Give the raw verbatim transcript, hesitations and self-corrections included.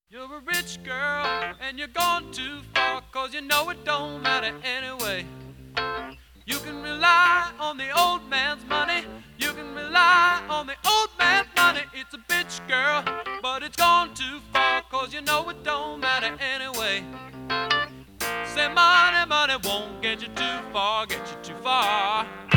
You're a rich girl and you're gone too far, 'cause you know it don't matter anyway. You can rely on the old man's money, you can rely on the old man's money. It's a bitch, girl, but it's gone too far, 'cause you know it don't matter anyway. Say money, money won't get you too far, get you too far.